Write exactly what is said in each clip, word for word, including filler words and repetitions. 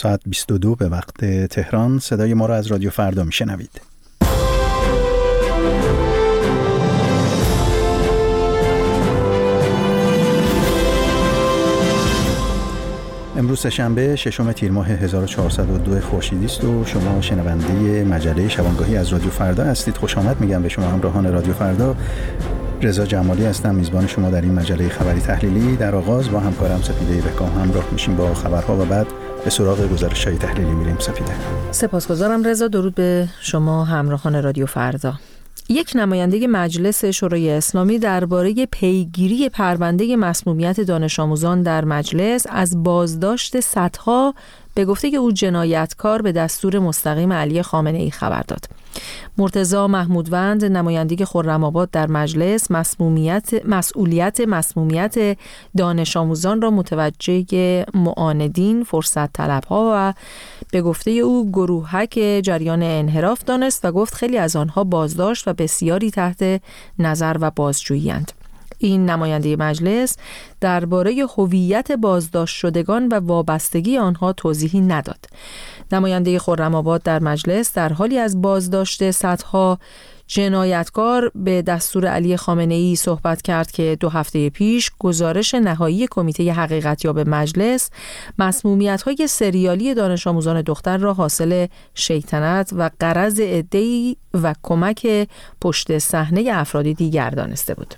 ساعت بیست و دو به وقت تهران. صدای ما را از رادیو فردا میشنوید. امروز شنبه ششم تیر ماه هزار و چهارصد و دو خورشیدی است و شما شنونده مجله شبانگاهی از رادیو فردا هستید. خوش آمد میگم به شما همراهان رادیو فردا. رضا جمالی هستم، میزبان شما در این مجله خبری تحلیلی. در آغاز با همکارم سپیده بهکام همراه میشیم با خبرها و بعد به سراغ گزارش‌های تحلیلی میریم. سپیده. سپاسگزارم رضا. درود به شما همراهان رادیو فردا. یک نماینده مجلس شورای اسلامی درباره پیگیری پرونده مسمومیت دانش آموزان در مجلس از بازداشت صدها به گفته او جنایتکار به دستور مستقیم علی خامنه‌ای خبر داد. مرتضی محمودوند نماینده خرم‌آباد در مجلس مسمومیت مسئولیت مسمومیت دانش آموزان را متوجه معاندین، فرصت طلب‌ها و به گفته او گروهک جریان انحراف دانست و گفت خیلی از آنها بازداشت و بسیاری تحت نظر و بازجویی‌اند. این نماینده مجلس درباره هویت بازداشت شدگان و وابستگی آنها توضیحی نداد. نماینده خرم‌آباد در مجلس در حالی از بازداشت صدها جنایتکار به دستور علی خامنه‌ای صحبت کرد که دو هفته پیش گزارش نهایی کمیته حقیقتیاب مجلس مسمومیت‌های سریالی دانش آموزان دختر را حاصل شیطنت و غرض عده‌ای و کمک پشت صحنه افراد دیگر دانسته بود.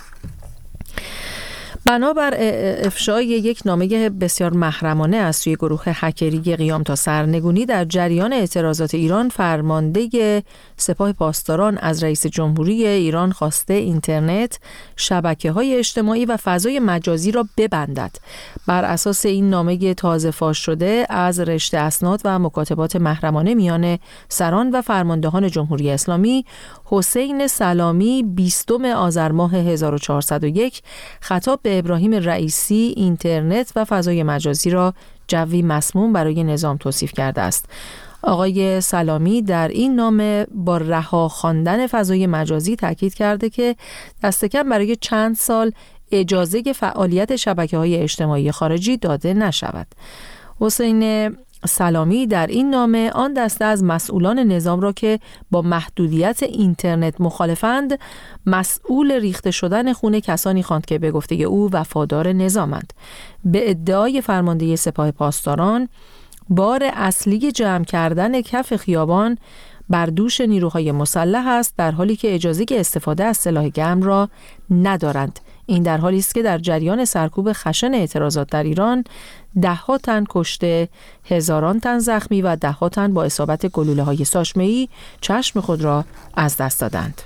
بنابر افشای یک نامه بسیار محرمانه از سوی گروه هکری قیام تا سرنگونی در جریان اعتراضات ایران، فرمانده سپاه پاسداران از رئیس جمهوری ایران خواسته اینترنت، شبکه‌های اجتماعی و فضای مجازی را ببندد. بر اساس این نامه تازه فاش شده از رشته اسناد و مکاتبات محرمانه میان سران و فرماندهان جمهوری اسلامی، حسین سلامی بیستم آذر ماه هزار و چهارصد و یک خطاب به ابراهیم رئیسی اینترنت و فضای مجازی را جوی مسموم برای نظام توصیف کرده است. آقای سلامی در این نامه با رها خواندن فضای مجازی تاکید کرده که دست کم برای چند سال اجازه فعالیت شبکه‌های اجتماعی خارجی داده نشود. حسین سلامی در این نامه آن دسته از مسئولان نظام را که با محدودیت اینترنت مخالفند مسئول ریخته شدن خون کسانی خواند که به گفته او وفادار نظامند. به ادعای فرمانده سپاه پاسداران، بار اصلی جمع کردن کف خیابان بر دوش نیروهای مسلح است، در حالی که اجازه استفاده از سلاح گرم را ندارند. این در حالی است که در جریان سرکوب خشن اعتراضات در ایران ده‌ها تن کشته، هزاران تن زخمی و ده‌ها تن با اصابت گلوله‌های ساچمه‌ای چشم خود را از دست دادند.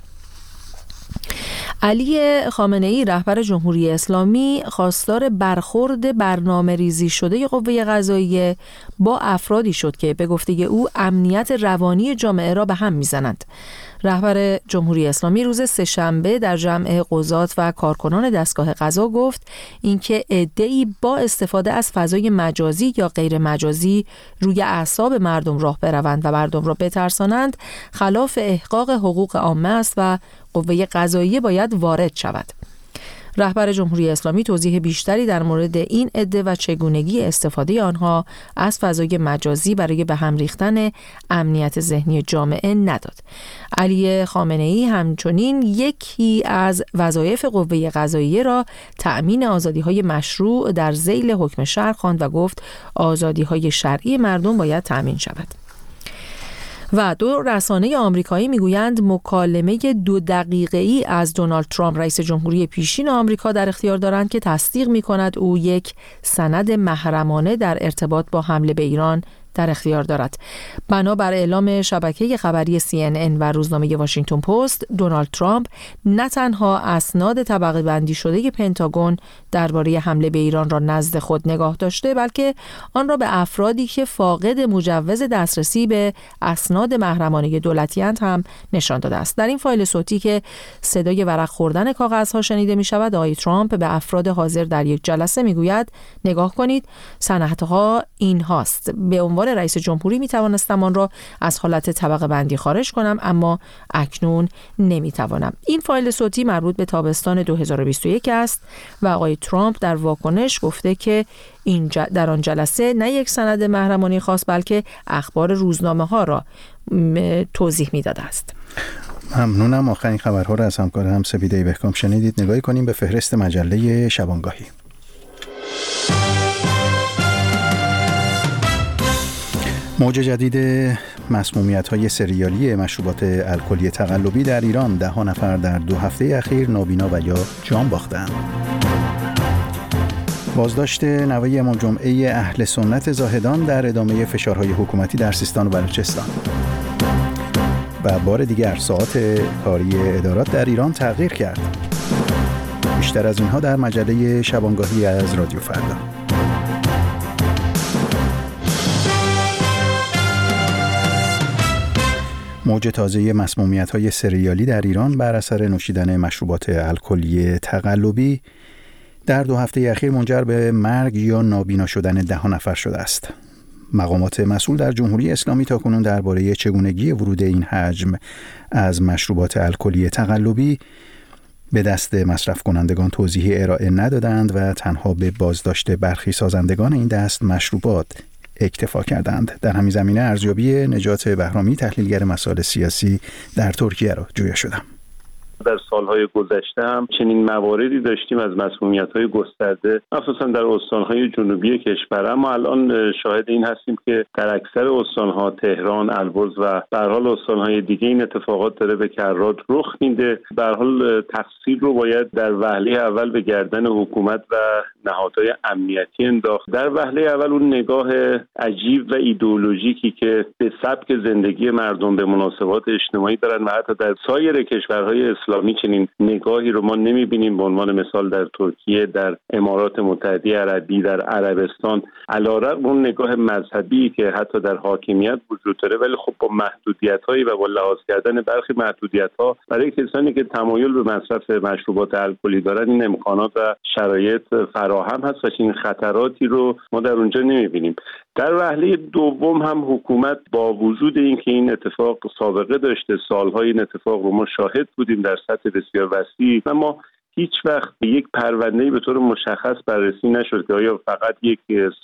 علی خامنه‌ای رهبر جمهوری اسلامی خواستار برخورد برنامه ریزی شده قوه قضاییه با افرادی شد که به گفته او امنیت روانی جامعه را به هم می‌زنند. رهبر جمهوری اسلامی روز سه‌شنبه در جمع قضات و کارکنان دستگاه قضا گفت اینکه عده‌ای با استفاده از فضای مجازی یا غیر مجازی روی اعصاب مردم راه بروند و مردم را بترسانند خلاف احقاق حقوق عامه است و قوه قضاییه باید وارد شود. رهبر جمهوری اسلامی توضیح بیشتری در مورد این عده و چگونگی استفاده آنها از فضای مجازی برای به هم ریختن امنیت ذهنی جامعه نداد. علی خامنه‌ای همچنین یکی از وظایف قوه قضاییه را تأمین آزادی‌های مشروع در ذیل حکم شرع خواند و گفت آزادی‌های شرعی مردم باید تأمین شود. و دو رسانه آمریکایی میگویند مکالمه دو دقیقه‌ای از دونالد ترامپ رئیس جمهوری پیشین آمریکا در اختیار دارند که تصدیق می‌کند او یک سند محرمانه در ارتباط با حمله به ایران در اختیار دارد. بنابر اعلام شبکه خبری سی ان ان و روزنامه واشنگتن پست، دونالد ترامپ نه تنها اسناد طبقه بندی شده پنتاگون درباره حمله به ایران را نزد خود نگاه داشته، بلکه آن را به افرادی که فاقد مجوز دسترسی به اسناد محرمانه دولتی‌اند هم نشان داده است. در این فایل صوتی که صدای ورق خوردن کاغذها شنیده می شود، آقای ترامپ به افراد حاضر در یک جلسه می گوید نگاه کنید، سندها این هاست. به عنوان عنوان رئیس جمهوری می توانستم آن را از حالت طبقه بندی خارج کنم، اما اکنون نمی توانم. این فایل صوتی مربوط به تابستان دو هزار و بیست و یک است و آقای ترامپ در واکنش گفته که این ج... در آن جلسه نه یک سند محرمانه خاص بلکه اخبار روزنامه ها را م... توضیح می داده است. ممنونم. آخرین خبرها را از همکارم سپیده بهکام شنیدید. نگاهی کنیم به فهرست مجله شبانگاهی. موج جدید مسمومیت‌های سریالی مشروبات الکلی تقلبی در ایران، ده ها نفر در دو هفته اخیر نابینا و یا جان باختند. بازداشت نوه امام جمعه اهل سنت زاهدان در ادامه فشارهای حکومتی در سیستان و بلوچستان. و بار دیگر ساعات کاری ادارات در ایران تغییر کرد. بیشتر از اینها در مجله شبانگاهی از رادیو فردا. موج تازه مسمومیت‌های سریالی در ایران بر اثر نوشیدن مشروبات الکلی تقلبی در دو هفته اخیر منجر به مرگ یا نابینا شدن ده ها نفر شده است. مقامات مسئول در جمهوری اسلامی تاکنون درباره چگونگی ورود این حجم از مشروبات الکلی تقلبی به دست مصرف کنندگان توضیحی ارائه ندادند و تنها به بازداشت برخی سازندگان این دست مشروبات اکتفا کردند. در همین زمینه ارزیابی نجات بهرامی، تحلیلگر مسائل سیاسی در ترکیه را جویا شدم. در سالهای گذشته هم چنین مواردی داشتیم از مسمومیت‌های گسترده، مخصوصا در استان‌های جنوبی کشور، اما الان شاهد این هستیم که در اکثر استان‌ها، تهران، البرز و به هر حال استان‌های دیگه این اتفاقات داره به کرات رخ میده. به هر حال تقصیر رو باید در وهله اول به گردن حکومت و نهادهای امنیتی انداخت. در وهله اول اون نگاه عجیب و ایدئولوژیکی که به سبک زندگی مردم، به مناسبات اجتماعی دارن و حتی در سایر کشورهای اسلامی چنین نگاهی رو ما نمی‌بینیم. به عنوان مثال در ترکیه، در امارات متحده عربی، در عربستان، علی‌رغم اون نگاه مذهبی که حتی در حاکمیت وجود داره، ولی خب با محدودیت‌هایی و با لحاظ کردن برخی محدودیت‌ها برای کسانی که تمایل به مصرف مشروبات الکلی دارن این امکانات و شرایط فراهم هست و این خطراتی رو ما در اونجا نمی‌بینیم. در وهله دوم هم حکومت با وجود اینکه این اتفاق سابقه داشته، سال‌های این اتفاق رو ما شاهد بودیم در سطح بسیار وسیع، اما هیچ وقت به یک پرونده‌ای به طور مشخص بررسی نشد که آیا فقط یک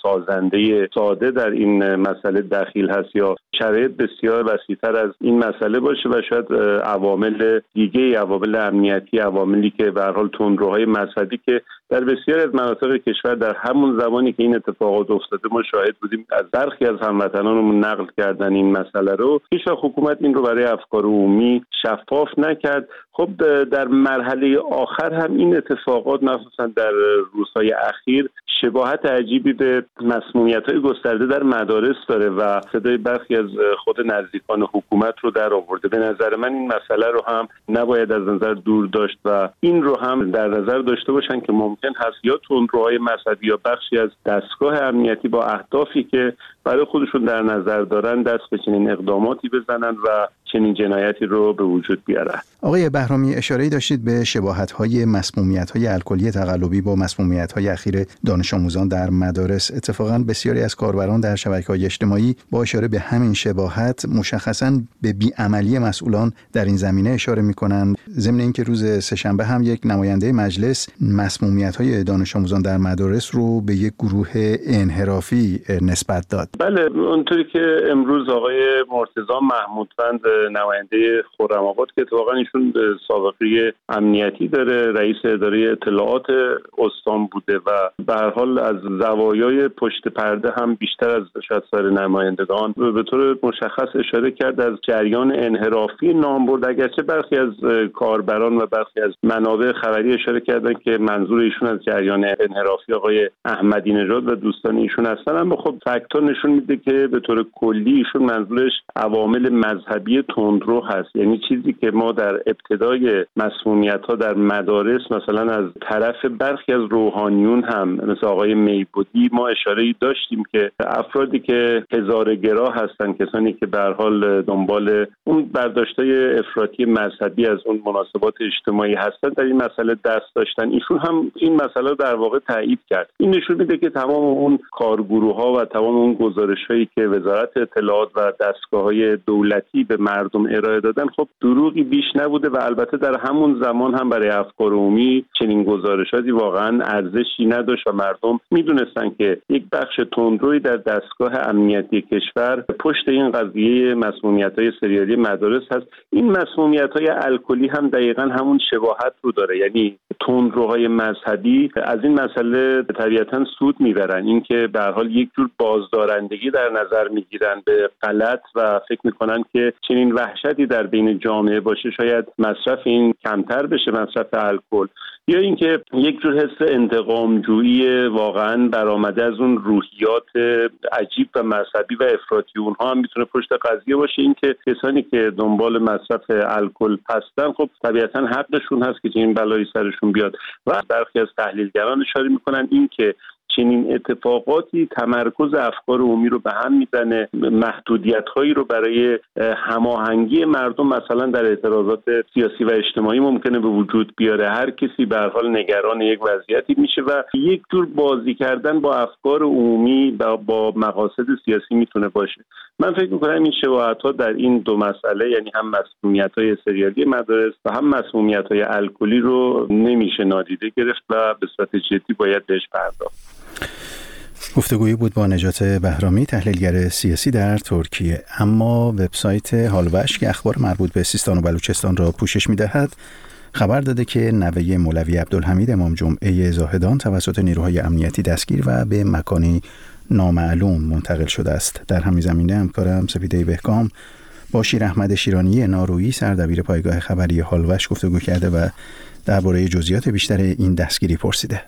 سازنده ساده در این مسئله دخیل هست یا شرایط بسیار وسیع‌تر از این مسئله باشه و شاید عوامل دیگه، عوامل امنیتی، عواملی که به هر حال تندروهای مذهبی که در بسیاری از مناطق کشور در همون زمانی که این اتفاقات افتاده ما شاهد بودیم از برخی از هموطنانمون نقل کردن این مسئله رو. هیچ وقت حکومت این رو برای افکار عمومی شفاف نکرد. خب در مرحله آخر هم این اتفاقات مخصوصا در روزهای اخیر شباهت عجیبی به مسمومیت‌های گسترده در مدارس داره و صدای برخی از خود نزدیکان حکومت رو در آورده. به نظر من این مسئله رو هم نباید از نظر دور داشت و این رو هم در نظر داشته باشن که ممکن هست یا تندروهای مذهبی یا بخشی از دستگاه امنیتی با اهدافی که برای خودشون در نظر دارن دست به چنین اقداماتی بزنن و چنین جنایتی رو به وجود بیارن. آقای بهرامی، اشاره‌ای داشتید به شباهت‌های مسمومیت‌های الکلی تقلبی با مسمومیت‌های اخیر دانش آموزان در مدارس. اتفاقاً بسیاری از کاربران در شبکه‌های اجتماعی با اشاره به همین شباهت مشخصاً به بی‌عملی مسئولان در این زمینه اشاره می‌کنند. ضمن اینکه روز سه‌شنبه هم یک نماینده مجلس مسمومیت‌های دانش آموزان در مدارس رو به یک گروه انحرافی نسبت داد. بله، اونطوری که امروز آقای مرتضی محمودوند نماینده خرم‌آباد که اتفاقاً ایشون سابقه امنیتی داره، رئیس اداره اطلاعات استان بوده و به هر حال از زوایای پشت پرده هم بیشتر از شاید سایر نمایندگان به طور مشخص اشاره کرد از جریان انحرافی نام برد. اگرچه برخی از کاربران و برخی از منابع خبری اشاره کردن که منظور ایشون از جریان انحرافی آقای احمدی نژاد و دوستان ایشون هستن، اما خب فاکتور نشون میده که به طور کلی ایشون منظورش عوامل مذهبی تندرو هست، یعنی چیزی که ما در ابتدای مسمومیت‌ها در مدارس مثلا از طرف برخی از روحانیون هم مثل آقای میبودی ما اشاره‌ای داشتیم که افرادی که هزاره‌گرا هستن، کسانی که به هر حال دنبال اون برداشت‌های افراطی مذهبی از اون مناسبات اجتماعی هستن در این مسئله دست داشتن. ایشون هم این مسئله در واقع تایید کرد. این نشون میده که تمام اون کارگروه‌ها و تمام اون گزارش‌هایی که وزارت اطلاعات و دستگاه‌های دولتی به مردم ارائه دادن خب دروغی بیش نبوده و البته در همون زمان هم برای افکار عمومی چنین گزارشاتی واقعا ارزشی نداشت و مردم میدونستن که یک بخش تندروی در دستگاه امنیتی کشور پشت این قضیه مسمومیت‌های سریالی مدارس هست. این مسمومیت‌های الکلی هم دقیقاً همون شباهت رو داره، یعنی تندروهای مذهبی از این مسئله طبیعتاً سود میبرن، اینکه به هر حال یک جور بازدارندگی در نظر میگیرن به غلط و فکر میکنن که چنین وحشتی در بین جامعه باشه شاید مصرف این کمتر بشه، مصرف الکل، یا اینکه یک جور حس انتقامجویی واقعا برآمده از اون روحیات عجیب و مذهبی و افراطی اونها هم میتونه پشت قضیه باشه. اینکه کسانی که دنبال مصرف الکل هستن خب طبیعتا حقشون هست که چنین بلایی سرشون بیاد و برخی از تحلیلگران اشاره میکنن اینکه چنین اتفاقاتی تمرکز افکار عمومی رو به هم میزنه، محدودیت‌هایی رو برای هماهنگی مردم مثلا در اعتراضات سیاسی و اجتماعی ممکنه به وجود بیاره. هر کسی به هر حال نگران یک وضعیتی میشه و یک جور بازی کردن با افکار عمومی و با مقاصد سیاسی میتونه باشه. من فکر می‌کنم این شباهت‌ها در این دو مسئله، یعنی هم مسمومیت‌های سریالی مدارس و هم مسمومیت‌های الکلی رو نمیشه نادیده گرفت و به صورت جدی باید بهش پرداخت. گفتگویی بود با نجات بهرامی، تحلیلگر سیاسی در ترکیه. اما وبسایت هالوش که اخبار مربوط به سیستان و بلوچستان را پوشش می‌دهد خبر داده که نوه مولوی عبدالحمید امام جمعه زاهدان توسط نیروهای امنیتی دستگیر و به مکانی نامعلوم منتقل شده است. در همین زمینه همکارم سپیده بهکام با شیر احمد شیرانی نارویی سردبیر پایگاه خبری هالوش گفتگو کرده و درباره جزئیات بیشتر این دستگیری پرسیده.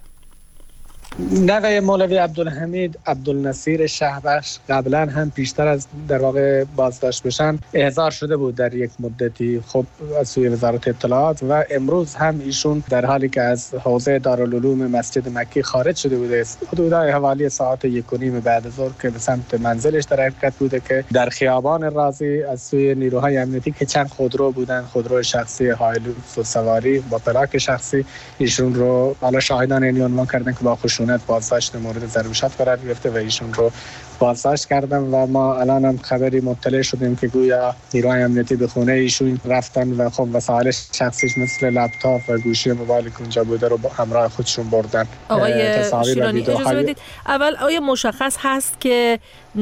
نوه مولوی عبدالحمید عبدالنصیر شهبخش قبلا هم پیشتر از در واقع بازداشت بشن احضار شده بود در یک مدتی خب از سوی وزارت اطلاعات و امروز هم ایشون در حالی که از حوزه دارالعلوم مسجد مکی خارج شده بوده، حدود حوالی ساعت یک و نیم بعد از ظهر که به سمت منزلش در حرکت بوده که در خیابان رازی از سوی نیروهای امنیتی که چند خودرو بودن، خودرو شخصی هایلوکس و سواری با پلاک شخصی، ایشون رو حالا شاهدان این عنوان کردن که با خشونت بازداشت مورد ضرورت قرار گرفته و ایشون رو بازداشت کردن و ما الان هم خبری مطلع شدیم که گویا نیروهای امنیتی به خونه ایشون رفتن و خب وسایل شخصیش مثل لپتاپ و گوشی موبایل که اونجا بوده رو همراه خودشون بردن. آقای شیرانی اجازه بدید اول آیا مشخص هست که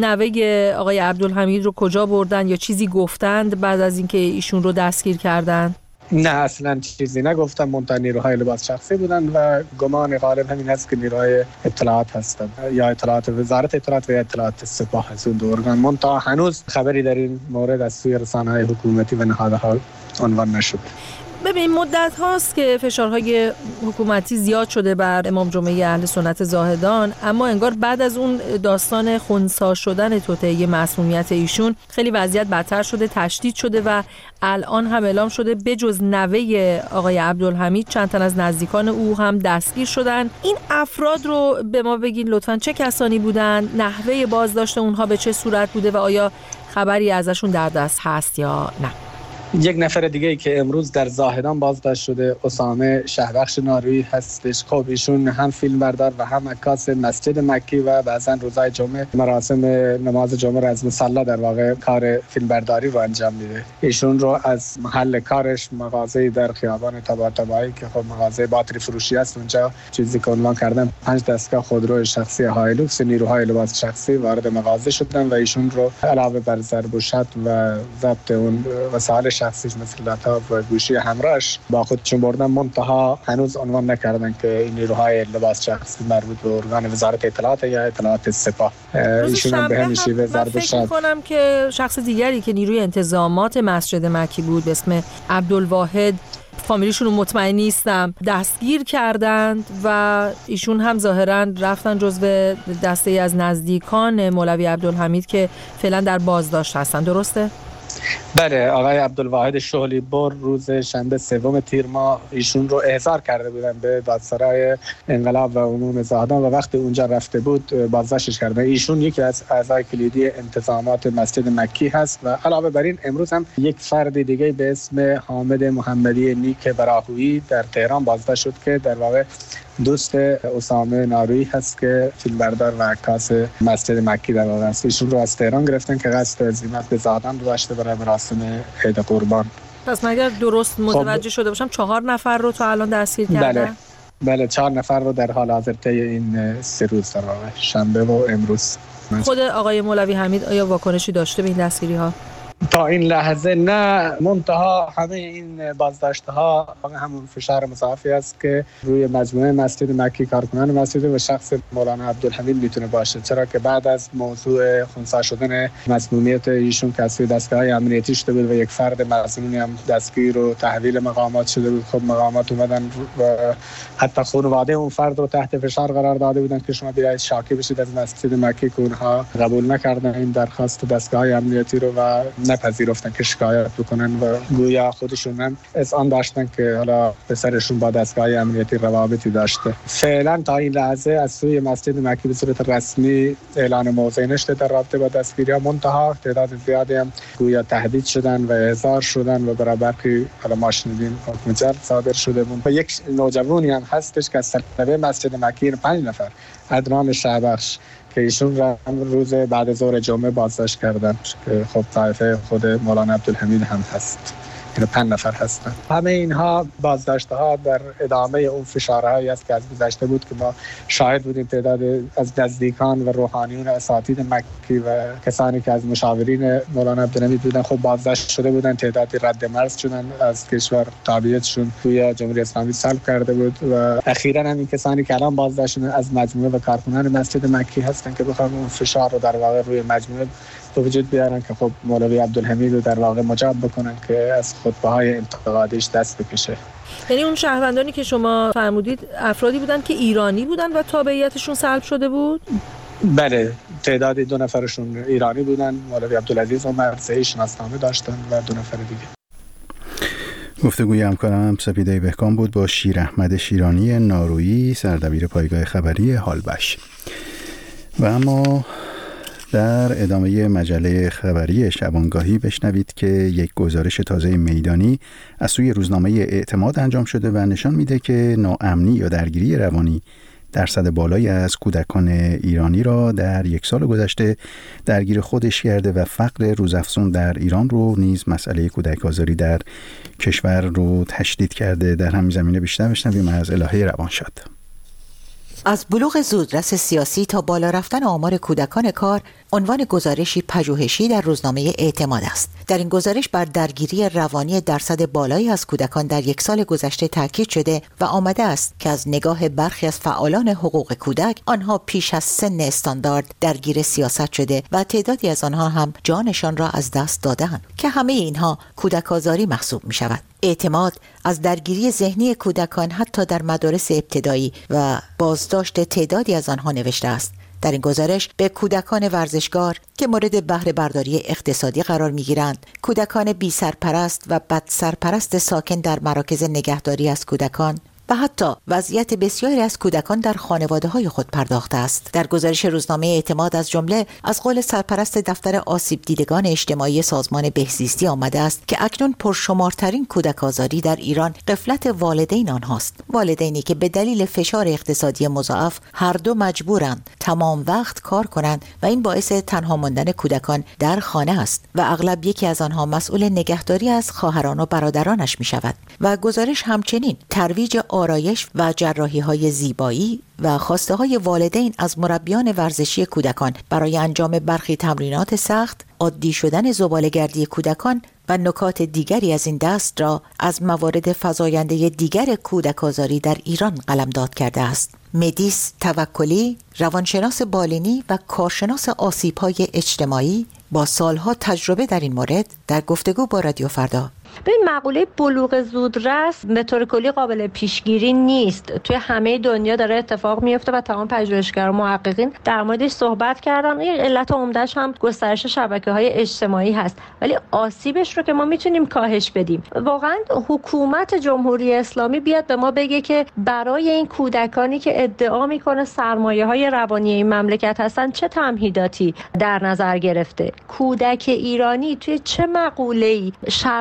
نوه آقای عبدالحمید رو کجا بردن یا چیزی گفتند بعد از اینکه ایشون رو دستگیر کردن؟ نه اصلا چیزی نگفتم، منتها نیروهای لباس شخصی بودن و گمان غالب همین هست که نیروهای اطلاعات هستند یا اطلاعات وزارت اطلاعات و یا اطلاعات سپاه از اون دو ارگان. منتها هنوز خبری در این مورد از سوی رسانه‌های حکومتی و نهادها عنوان نشده. ببین مدت هاست که فشارهای حکومتی زیاد شده بر امام جمعه اهل سنت زاهدان، اما انگار بعد از اون داستان خنثی شدن توطئه معصومیت ایشون خیلی وضعیت بدتر شده، تشدید شده و الان هم اعلام شده بجز نوه آقای عبدالحمید چند تن از نزدیکان او هم دستگیر شدن. این افراد رو به ما بگین لطفاً چه کسانی بودن، نحوه بازداشت اونها به چه صورت بوده و آیا خبری ازشون در دست هست یا نه؟ یک نفر دیگه ای که امروز در زاهدان بازداشت شده اسامه شهبخش نارویی هستش. خب ایشون هم فیلم بردار و هم عکاس مسجد مکی و بعضا روزهای جمعه مراسم نماز جمعه را از مصلی در واقع کار فیلم برداری رو انجام میده. ایشون رو از محل کارش مغازه در خیابان طباطبایی که خب مغازه باتری فروشی است اونجا چیزی که عنوان کردن پنج دستگاه خودرو شخصی هایلوکس نیروهای لباس شخصی وارد مغازه شدن و ایشون رو علاوه بر ضرب و شتم و ضبط اون وسایل شخصیش مثل لپتاپ و گوشی همراهش با خودشون بردن. منتها هنوز عنوان نکردن که این نیروهای لباس شخصی مربوط به ارگان وزارت اطلاعات یا اطلاعات سپاه. ایشون هم به همین شیوه ضرب و شتم. فکر کنم که شخص دیگری که نیروی انتظامات مسجد مکی بود به اسم عبدالواحد، فامیلیشون رو مطمئن نیستم، دستگیر کردند و ایشون هم ظاهراً رفتن جزو دسته از نزدیکان مولوی عبدالحمید که فعلا در بازداشت هستن. درسته؟ بله، آقای عبدالواحد شهلی بر روز شنبه سوم تیر ماه ایشون رو احضار کرده بودن به دادسرای انقلاب و عموم زاهدان و وقتی اونجا رفته بود بازداشتش کردن. ایشون یکی از اعضای کلیدی انتظامات مسجد مکی هست و علاوه بر این امروز هم یک فرد دیگه به اسم حامد محمدی نیک براهویی در تهران بازداشت شد که در واقع دوست اسامه نارویی هست که فیلمبردار و عکاس مسجد مکی در واقع است. ایشون رو از تهران گرفتن که قصد عزیمت به زادن داشته برای مراسم عید قربان. پس مگر درست متوجه شده باشم چهار نفر رو تا الان دستگیر کردن؟ بله بله چهار نفر رو در حال حاضر طی این سه روز در واقع شنبه و امروز. خود آقای مولوی حمید آیا واکنشی داشته به این دستگیری ها؟ تا این لحظه نه، منتها همه این بازداشت ها همون فشار مضاعفی است که روی مجموعه مسجد مکی، کارکنان مسجد و شخص مولانا عبدالحمید میتونه باشه، چرا که بعد از موضوع خنثی شدن مسمومیت ایشون که از سوی دستگاه امنیتی شده بود و یک فرد مسئول هم دستگیر و تحویل مقامات شده بود، خب مقامات اومدن و حتی خانواده اون فرد رو تحت فشار قرار داده بودن که شما بیاید شاکی بشید از مسجد مکی، که اونها قبول نکردن این درخواست دستگاه امنیتی رو و نپذیرفتن که شکایت بکنن و گویا خودشون هم اذعان داشتن که حالا پسرشون با دستگاه امنیتی روابطی داشته. فعلا تا این لحظه از سوی مسجد مکی به صورت رسمی اعلان موضع نشده در رابطه با دستگیری‌ها، منتها تعداد زیادی هم گویا تهدید شدن و احضار شدن و برای برخی حالا ما شنیدیم حکم جلب صادر شده بود. و یک نوجوانی هم هستش که از طرف مسجد مکی پنج نفر، عدنان شهبخش، که ایشون را روز بعد ظهر جمعه بازداشت کردن که خب طایفه خود مولانا عبدالحمید هم هست. این پنج نفر هستن. همه اینها بازداشت‌ها در ادامه اون فشارهایی است که از گذشته بود که ما شاهد بودیم. تعداد از نزدیکان و روحانیون اساتید مکی و کسانی که از مشاورین مولانا عبدالحمید بودن خب بازداشت شده بودن، تعدادی رد مرز شدن از کشور، تابعیتشون توی جمهوری اسلامی سلب کرده بود و اخیراً هم این کسانی که الان بازداشت شدن از مجموعه و کارکنان مسجد مکی هستن که بخوام اون فشار رو در واقع روی مجموعه به وجود بیارن که خب مولوی عبدالحمید رو در واقع مجاب بکنن که از خطبه‌های انتقادیش دست بکشه. یعنی اون شهروندانی که شما فرمودید افرادی بودن که ایرانی بودن و تابعیتشون سلب شده بود؟ بله، تعدادی دو نفرشون ایرانی بودن، مولوی عبدالعزیز و مرزه‌ای شناسنامه داشتن و دو نفر دیگه. گفتگوی همکارم سپیده بهکام بود با شیر احمد شیرانی نارویی، سردبیر پایگاه خبری هالبش. و اما در ادامه مجله خبری شبانگاهی بشنوید که یک گزارش تازه میدانی از سوی روزنامه اعتماد انجام شده و نشان میده که ناامنی یا درگیری روانی درصد بالایی از کودکان ایرانی را در یک سال گذشته درگیر خودش کرده و فقر روزافزون در ایران رو نیز مسئله کودک آزاری در کشور رو تشدید کرده. در همین زمینه بیشتر بشنویم از الهه روانشاد. از بلوغ زودرس سیاسی تا بالا رفتن آمار کودکان کار، عنوان گزارشی پژوهشی در روزنامه اعتماد است. در این گزارش بر درگیری روانی درصد بالایی از کودکان در یک سال گذشته تاکید شده و آمده است که از نگاه برخی از فعالان حقوق کودک، آنها پیش از سن استاندارد درگیر سیاست شده و تعدادی از آنها هم جانشان را از دست دادند که همه اینها کودک آزاری محسوب می شود. اعتماد از درگیری ذهنی کودکان حتی در مدارس ابتدایی و بازداشت تعدادی از آنها نوشته است. در این گزارش به کودکان ورزشکار که مورد بهره برداری اقتصادی قرار می‌گیرند، کودکان بی سرپرست و بد سرپرست ساکن در مراکز نگهداری از کودکان و حتی وضعیت بسیاری از کودکان در خانواده‌های خود پرداخته است. در گزارش روزنامه اعتماد از جمله از قول سرپرست دفتر آسیب دیدگان اجتماعی سازمان بهزیستی آمده است که اکنون پرشمارترین کودک آزاری در ایران غفلت والدین آنهاست. والدینی که به دلیل فشار اقتصادی مضاعف هر دو مجبورند تمام وقت کار کنند و این باعث تنها ماندن کودکان در خانه است و اغلب یکی از آنها مسئول نگهداری از خواهران و برادرانش می‌شود. و گزارش همچنین ترویج آرایش و جراحی‌های زیبایی و خواسته‌های والدین از مربیان ورزشی کودکان برای انجام برخی تمرینات سخت، عادی شدن زباله‌گردی کودکان و نکات دیگری از این دست را از موارد فزاینده دیگر کودک آزاری در ایران قلمداد کرده است. مدیس توکلی، روانشناس بالینی و کارشناس آسیب‌های اجتماعی با سالها تجربه در این مورد، در گفتگو با رادیو فردا به مقوله بلوغ زودرس به طور کلی قابل پیشگیری نیست. توی همه دنیا داره اتفاق میفته و تمام پژوهشگران و محققین در موردش صحبت کردن. این علت عمده‌اش هم گسترش شبکه‌های اجتماعی هست، ولی آسیبش رو که ما میتونیم کاهش بدیم. واقعا حکومت جمهوری اسلامی بیاد به ما بگه که برای این کودکانی که ادعا میکنه سرمایه‌های روانی این مملکت هستن چه تمهیداتی در نظر گرفته. کودک ایرانی توی چه مقوله‌ای شرایط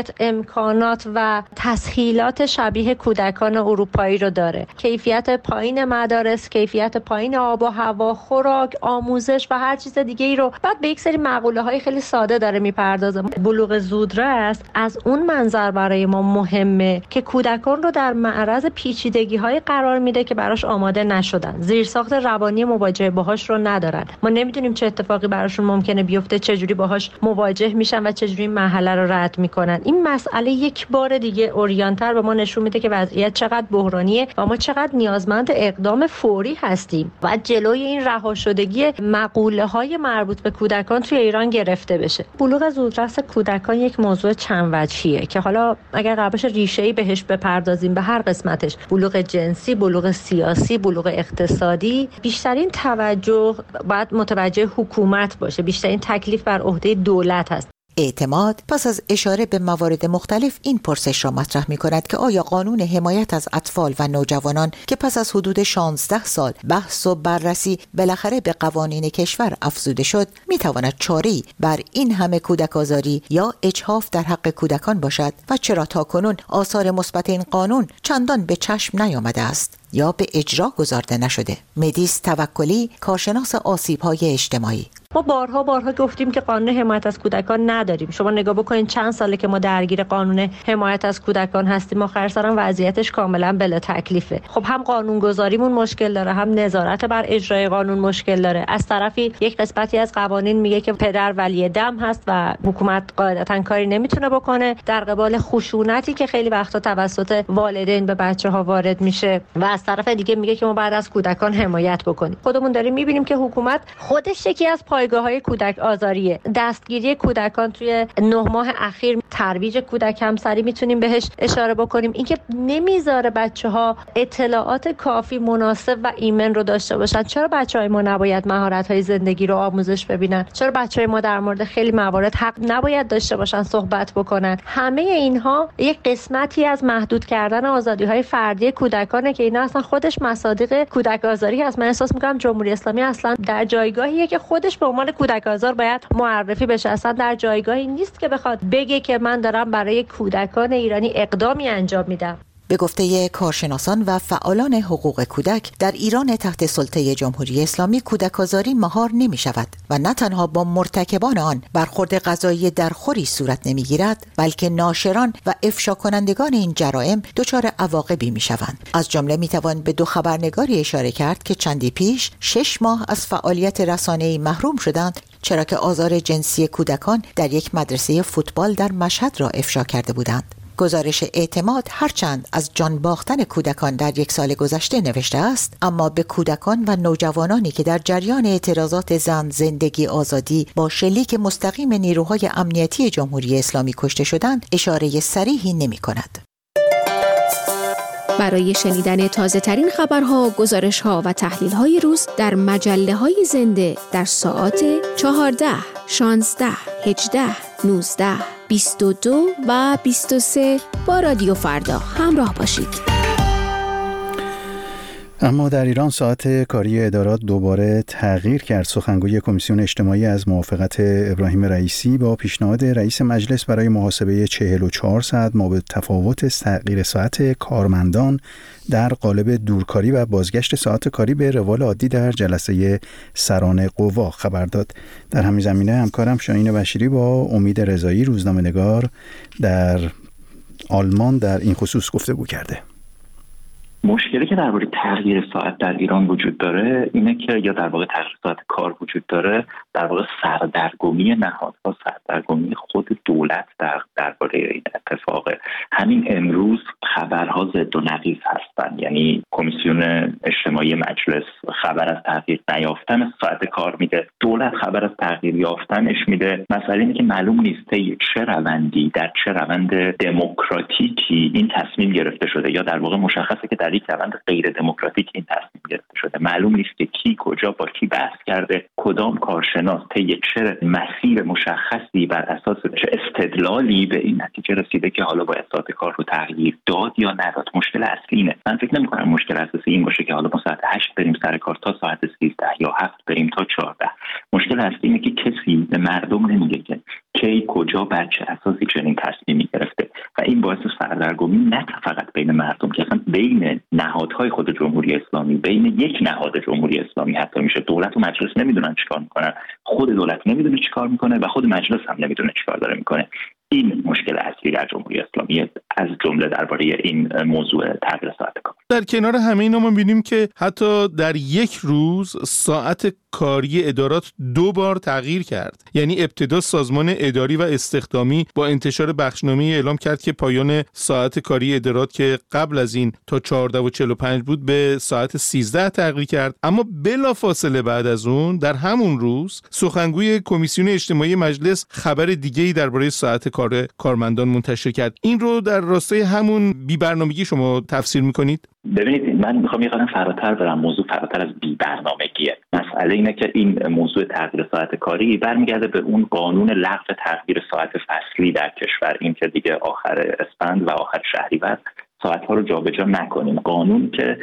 شرایط، امکانات و تسهیلات شبیه کودکان اروپایی رو داره. کیفیت پایین مدارس، کیفیت پایین آب و هوا، خوراک، آموزش و هر چیز دیگه ای رو بعد به یک سری مقوله های خیلی ساده داره میپردازه. بلوغ زودرس از اون منظر برای ما مهمه که کودکان رو در معرض پیچیدگی های قرار میده که براش آماده نشدن، زیرساخت روانی مواجهه باهاش رو ندارن. ما نمیدونیم چه اتفاقی براشون ممکنه بیفته، چه جوری باهاش مواجه میشن و چه جوری مرحله رو رد میکنن. این مسئله یک بار دیگه اوریانتر به ما نشون میده که وضعیت چقدر بحرانیه و ما چقدر نیازمند اقدام فوری هستیم و جلوی این رها شدگی مقوله های مربوط به کودکان توی ایران گرفته بشه. بلوغ زودرس کودکان یک موضوع چند وجهیه که حالا اگر قرار باشه ریشه‌ای بهش بپردازیم به هر قسمتش، بلوغ جنسی، بلوغ سیاسی، بلوغ اقتصادی، بیشترین توجه باید متوجه حکومت باشه، بیشترین تکلیف بر عهده دولت هست. اعتماد پس از اشاره به موارد مختلف این پرسش را مطرح می کند که آیا قانون حمایت از اطفال و نوجوانان که پس از حدود شانزده سال بحث و بررسی بالاخره به قوانین کشور افزوده شد می تواند چاره‌ای بر این همه کودک آزاری یا اجحاف در حق کودکان باشد و چرا تاکنون آثار مثبت این قانون چندان به چشم نیامده است یا به اجرا گذارده نشده؟ مهدیس توکلی، کارشناس آسیب‌های اجتماعی: ما بارها بارها گفتیم که قانون حمایت از کودکان نداریم. شما نگاه بکنید چند ساله که ما درگیر قانون حمایت از کودکان هستیم. آخر سرم وضعیتش کاملا بلا تکلیفه. خب هم قانونگذاریمون مشکل داره، هم نظارت بر اجرای قانون مشکل داره. از طرفی یک قسمتی از قوانین میگه که پدر ولی دم هست و حکومت قاعدتاً کاری نمیتونه بکنه، در قبال خشونتی که خیلی وقتا توسط والدین به بچه‌ها وارد میشه، و از طرف دیگه میگه که ما بعد از کودکان حمایت بکنیم. خودمون داریم میبینیم که حکومت خودش یکی از پایگاه‌های کودک آزاریه. دستگیری کودکان توی نه ماه اخیر، ترویج کودک همسری میتونیم بهش اشاره بکنیم. اینکه نمیذاره بچه‌ها اطلاعات کافی، مناسب و ایمن رو داشته باشن. چرا بچه‌های ما نباید مهارت‌های زندگی رو آموزش ببینن؟ چرا بچه‌های ما در مورد خیلی موارد حق نباید داشته باشن صحبت بکنن؟ همه اینها یک قسمتی از محدود کردن آزادی‌های فردی کودکانه که اینا اصلا خودش مصادیق کودک آزاری هست. من احساس می‌کنم جمهوری اسلامی اصلا در جایگاهیه که خودش به عنوان کودک آزار باید معرفی بشه. اصلا در جایگاهی نیست که بخواد بگه که من دارم برای کودکان ایرانی اقدامی انجام میدم. به گفته کارشناسان و فعالان حقوق کودک، در ایران تحت سلطه جمهوری اسلامی کودک آزاری مهار نمی شود و نه تنها با مرتکبان آن برخورد قضایی درخوری صورت نمی گیرد، بلکه ناشران و افشا کنندگان این جرائم دچار عواقبی می شوند. از جمله می توان به دو خبرنگاری اشاره کرد که چندی پیش شش ماه از فعالیت رسانه‌ای محروم شدند، چرا که آزار جنسی کودکان در یک مدرسه فوتبال در مشهد را افشا کرده بودند. گزارش اعتماد هرچند از جان باختن کودکان در یک سال گذشته نوشته است، اما به کودکان و نوجوانانی که در جریان اعتراضات زن، زندگی، آزادی با شلیک مستقیم نیروهای امنیتی جمهوری اسلامی کشته شدند اشاره صریحی نمی کند. برای شنیدن تازه ترین خبرها، گزارش‌ها و تحلیل‌های روز در مجله‌های زنده در ساعات چهارده، شانزده، هجده، نوزده، بیست و دو و بیست و سه با رادیو فردا همراه باشید. اما در ایران ساعت کاری ادارات دوباره تغییر کرد. سخنگوی کمیسیون اجتماعی از موافقت ابراهیم رئیسی با پیشنهاد رئیس مجلس برای محاسبه چهل و چهار ساعت ما به تفاوت تغییر ساعت کارمندان در قالب دورکاری و بازگشت ساعت کاری به روال عادی در جلسه سران قوا خبر داد. در همین زمینه همکارم شاهین بشیری با امید رضایی، روزنامه‌نگار در آلمان، در این خصوص گفتگو کرده. مشکلی که درباره تغییر ساعت در ایران وجود داره اینه که یا در واقع تغییر ساعت کار وجود داره، در واقع سردرگمی نهادها، سردرگمی خود دولت در درباره این اتفاق. همین امروز خبرها ضد و نقیض هستند. یعنی کمیسیون اجتماعی مجلس خبر از تغییر نیافتن ساعت کار میده، دولت خبر از تغییر یافتنش میده. مسئله اینه که معلوم نیست چه روندی در چه روند دموکراتیکی این تصمیم گرفته شده، یا در واقع مشخصه که در یک روند غیر دموکراتیک این تصمیم گرفته شده. معلوم نیست که کی کجا با کی بحث کرده، کدام کارشناس طی چه مسیر مشخصی بر اساس چه استدلالی به این نتیجه رسیده که حالا باید ساعت کار رو تغییر داد یا نداد. مشکل اصلی اینه. من فکر نمی‌کنم مشکل اساسی این باشه که حالا ما ساعت هشت بریم سر کار تا ساعت سیزده یا هفت بریم تا چهارده. مشکل اصلی اینه که کسی به مردم نمیگه که کی کجا بر چه اساسی چنین تصمیمی گرفته و این باعث سردرگمی نه فقط بین مردم که اصلا بین نهادهای خود جمهوری اسلامی، بین یک نهاد جمهوری اسلامی حتی میشه. دولت و مجلس نمیدونن چیکار میکنن، خود دولت نمیدونه چیکار میکنه و خود مجلس هم نمیدونه چیکار داره میکنه. این مشکل اصلی در جمهوری اسلامی از جمله درباره این موضوع تغییر ساعت کار. در کنار همه اینا ما می‌بینیم که حتی در یک روز ساعت کاری ادارات دو بار تغییر کرد. یعنی ابتدا سازمان اداری و استخدامی با انتشار بخشنامه اعلام کرد که پایان ساعت کاری ادارات که قبل از این تا چهارده و چهل و پنج بود به ساعت سیزده تغییر کرد، اما بلافاصله بعد از اون در همون روز سخنگوی کمیسیون اجتماعی مجلس خبر دیگه‌ای درباره ساعت کار کارمندان منتشر کرد. این رو در راستای همون بی‌برنامگی شما تفسیر می‌کنید؟ ببینید، من میخوام یه قدم فراتر برم. موضوع فراتر از بی‌برنامگیه. مسئله اینه که این موضوع تغییر ساعت کاری برمیگرده به اون قانون لغو تغییر ساعت فصلی در کشور، این که دیگه آخر اسفند و آخر شهریور ساعت‌ها رو جابجا نکنیم. قانون که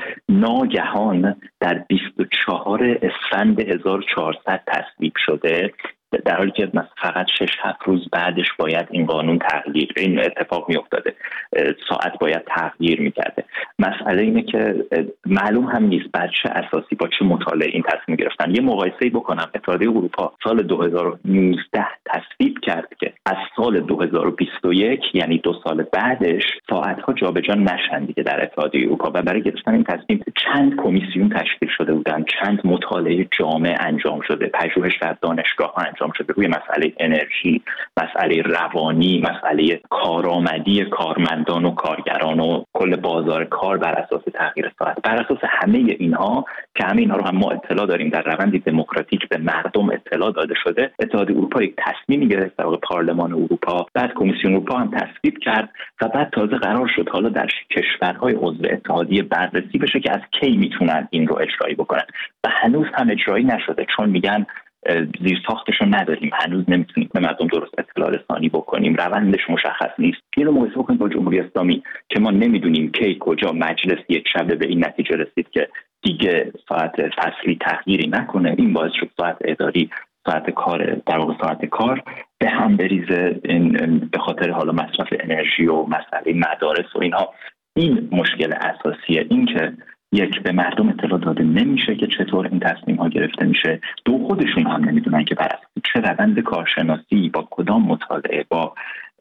ناگهان در بیست و چهارم اسفند هزار و چهارصد تصویب شده، در حالی که فقط شش هفت روز بعدش باید این قانون تغییر این اتفاق می افتاده، ساعت باید تغییر می کرده. مسئله اینه که معلوم هم نیست بر چه اساسی با چه مطالعه این تصمیم گرفتن. یه مقایسه‌ای بکنم، اتحادیه اروپا سال دو هزار و نوزده تصویب کرد که از سال دو هزار و بیست و یک یعنی دو سال بعدش ساعت‌ها جابجا نشن دیگه در اتحادیه اروپا و برای گرفتن این تصمیم چند کمیسیون تشکیل شده بودن، چند مطالعه جامع انجام شده، پژوهش در دانشگاه‌ها انجام شده روی مسئله انرژی، مسئله روانی، مسئله کارآمدی کارمندان و کارگران و کل بازار کار بر اساس تغییر ساعت. بر اساس همه اینها که همه اینها رو هم ما اطلاع داریم، در روندی دموکراتیک به مردم اطلاع داده شده، اتحادیه اروپا یک تصمیمی گرفت، در واقع پارلمان اروپا، بعد کمیسیون اروپا هم تصویب کرد و بعد تازه قرار شد حالا در کشورهای عضو اتحادیه بررسی بشه که از کی میتونن این رو اجرایی بکنن و هنوز هم اجرایی نشده، چون میگن زیر ساختش رو نداریم، هنوز نمیتونیم به مردم درست اطلاع رسانی بکنیم، روندش مشخص نیست. این رو مقایسه بکنیم با جمهوری اسلامی که ما نمیدونیم کی کجا مجلس یک شبه به این نتیجه رسید که دیگه ساعت فصلی تغییری نکنه. این باعث شد ساعت اداری، ساعت کار، در واقع ساعت کار به هم بریزه به خاطر حالا مصرف انرژی و مسئله مدارس و اینها. این مشکل اساسیه، این که یک به مردم اطلاع داده نمیشه که چطور این تصمیم ها گرفته میشه، دو خودشون هم نمیدونن که بر اساس چه روند کارشناسی، با کدام مطالعه، با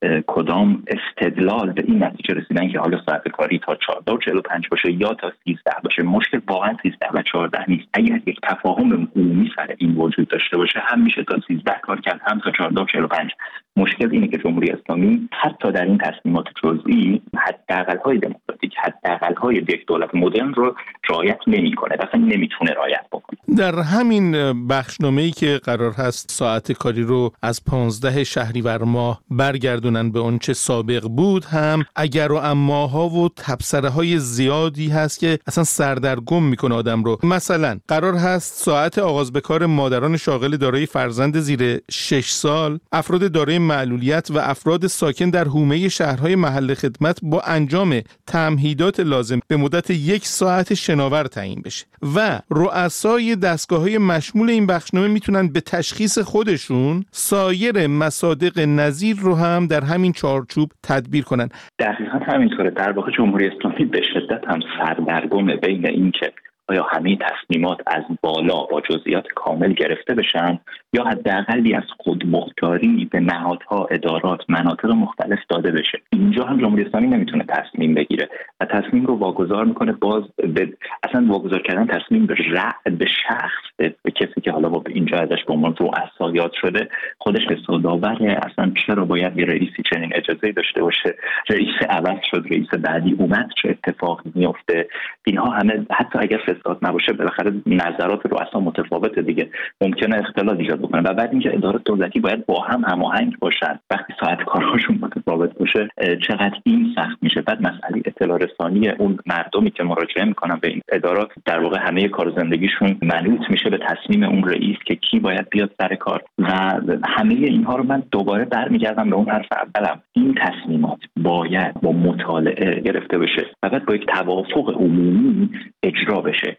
کدام استدلال به این نتیجه رسیدن که حالا ساعت کاری تا چهارده و چهل و پنج باشه یا تا سیزده باشه. مشکل واقعا سیزده و چهارده نیست. اگر یک تفاهم عمومی سر این وجود داشته باشه، هم میشه تا سیزده کار کرد، هم تا چهارده و چهل و پنج. مشکل اینه که جمهوری اسلامی حتی در این تصمیمات جزئی حداقل‌های دموکراتیک، حداقل‌های یک دولت مدرن رو رعایت نمی‌کنه، اصلا نمیتونه رعایت بکنه. در همین بخشنامه‌ای که قرار هست ساعت کاری رو از پانزده شهریور ماه برگردونن به اون چه سابق بود، هم اگر و اماها و تبصره‌های زیادی هست که اصلا سردرگم میکنه آدم رو. مثلا قرار هست ساعت آغاز به کار مادران شاغل دارای فرزند زیر شش سال، افراد دارای معلولیت و افراد ساکن در حومه شهرهای محل خدمت با انجام تمهیدات لازم به مدت یک ساعت شناور تعیین بشه و رؤسای دستگاه‌های مشمول این بخشنامه میتونن به تشخیص خودشون سایر مصادیق نظیر رو هم در همین چارچوب تدبیر کنن. دقیقاً همینطوره. در واقع جمهوری اسلامی به شدت هم سردرگمه بین این که آیا همه تصمیمات از بالا با جزئیات کامل گرفته بشن یا حداقلی از خودمختاری به نهادها، ادارات، مناطق مختلف داده بشه. اینجا هم جمهوری اسلامی نمیتونه تصمیم بگیره و تصمیم رو واگذار میکنه باز به اصلا واگذار کردن تصمیم به رأی به شخص، به, به کسی که حالا با اینجا ازش به عنوان رؤسا یاد شده، خودش حسابداره. اصلا چرا باید یه رئیسی چنین اجازه داشته باشه؟ رئیس عوض شد، رئیس بعدی اومد، چه اتفاقی میفته؟ اینها همه حتی اگر فساد نباشه بالاخره نظرات رؤسا متفاوته دیگه، ممکنه اختلاف ایجاد بکنه و بعد اینکه ادارات دولتی باید با هم هماهنگ باشن. وقتی ساعت کارهاشون متفاوت باشه چقدر این سخت میشه. بعد مسئله اطلاع رسانی اون مردمی که مراجعه میکنن به این ادارات، در واقع همه کار زندگیشون منوط میشه به تصمیم اون رئیس که کی باید بیاد سر کار و همه اینها رو من دوباره برمیگردم به اون حرف اولم. این تصمیمات باید با مطالعه گرفته بشه و بعد با یک توافق عمومی اجرا بشه.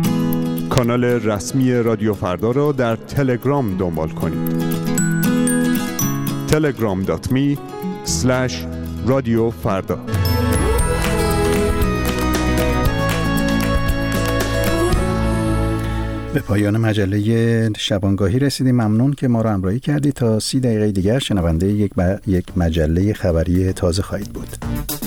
کانال رسمی رادیو فردا را در تلگرام دنبال کنید. تلگرام دات می اسلش رادیو فردا. به پایان مجله شبانگاهی رسیدیم. ممنون که ما را همراهی کردید. تا سی دقیقه دیگر شنونده یک, ب... یک مجله خبری تازه خواهید بود.